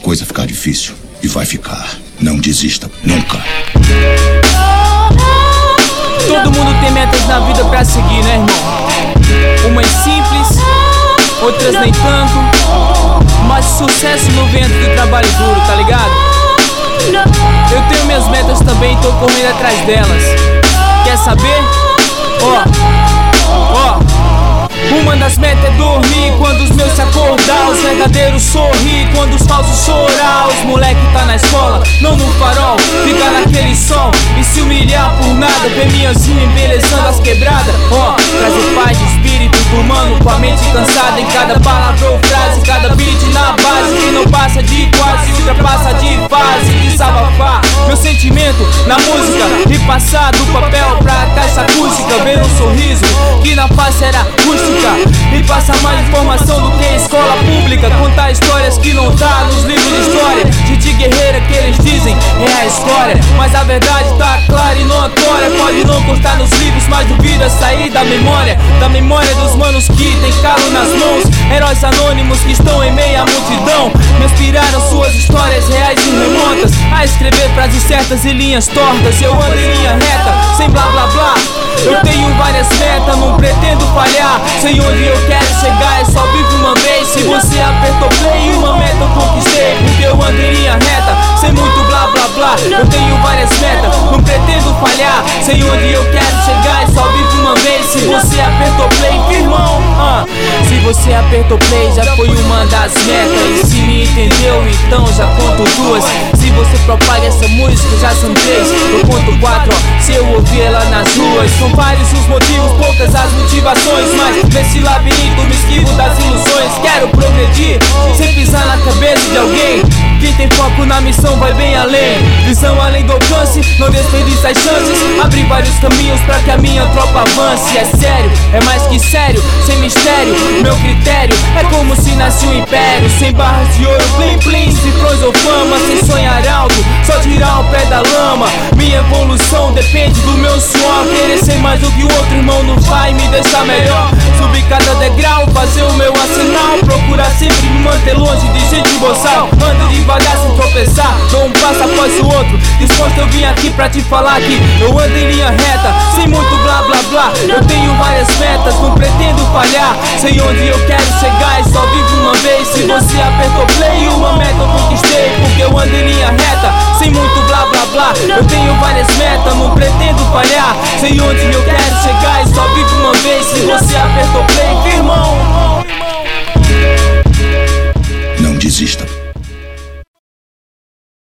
coisa ficar difícil, e vai ficar. Não desista, nunca. Todo mundo tem metas na vida pra seguir, né, irmão? Umas simples, outras nem tanto, mas sucesso não vem do trabalho duro, tá ligado? Eu tenho minhas metas também, tô correndo atrás delas. Quer saber? Uma das metas é dormir quando os meus se acordar, os verdadeiros sorrir quando os falsos chorar. Os moleque tá na escola, não no farol, fica naquele sol e se humilhar por nada. Ver minhas rimas embelezando as quebradas. Trazer paz de espírito do mano com a mente cansada em cada palavra ou frase, cada beat na base que não passa de quase, ultrapassa de fase. Desabafar meu sentimento na música e passar do papel pra caixa acústica. Ver um sorriso que na face era rústica e passar mais informação do que a escola pública. Contar histórias que não tá nos livros de história. Gente guerreira que eles dizem é a história, mas a verdade tá clara e notória. Pode não constar nos livros, mas duvida sair da memória dos manos que tem calo nas mãos. Heróis anônimos que estão em meio à multidão, me inspiraram suas histórias reais e remontas a escrever frases certas e linhas tortas. Eu ando em linha reta, sem blá blá blá. Eu tenho várias metas, não pretendo falhar. Sei onde eu quero chegar, é só vivo uma vez. Se você apertou play, uma meta eu conquistei, porque eu ando em linha reta, sem muito blá blá blá. Eu tenho várias metas, não pretendo falhar. Sei onde eu quero chegar, é só vivo uma vez. Se você apertou play, firmão, se você apertou play, já foi uma das metas. E se me entendeu, então já conto duas. Se você propaga essa música, já são três. Eu conto quatro, se eu ouvir ela nas ruas. São vários os motivos, poucas as motivações, mas nesse labirinto me esquivo das ilusões. Quero progredir, sem pisar na cabeça de alguém. Quem tem foco na missão vai bem além. Visão além do alcance, não desperdiça as chances. Abrir vários caminhos pra que a minha tropa avance. É sério, é mais que sério, sem mistério. Meu critério é como se nasce um império. Sem barras de ouro, plim plim, cifrões ou fama. Sem sonhar alto, só tirar o pé da lama. Minha evolução depende do meu suor. Querer ser mais do que o outro irmão não vai me deixar melhor. Subir cada degrau, fazer o meu arsenal. Procurar sempre me manter longe de gente boçal. Ando devagar sem tropeçar, dou um passo após o outro. Disposto eu vim aqui pra te falar que eu ando em linha reta, sem muito blá blá blá. Eu tenho várias metas, não pretendo falhar. Sei onde eu quero chegar, e só vivo uma vez. Se você apertou play, uma meta eu conquistei, porque eu ando em linha reta, sem muito blá blá blá. Eu tenho várias metas, não pretendo falhar. Sei onde eu quero chegar,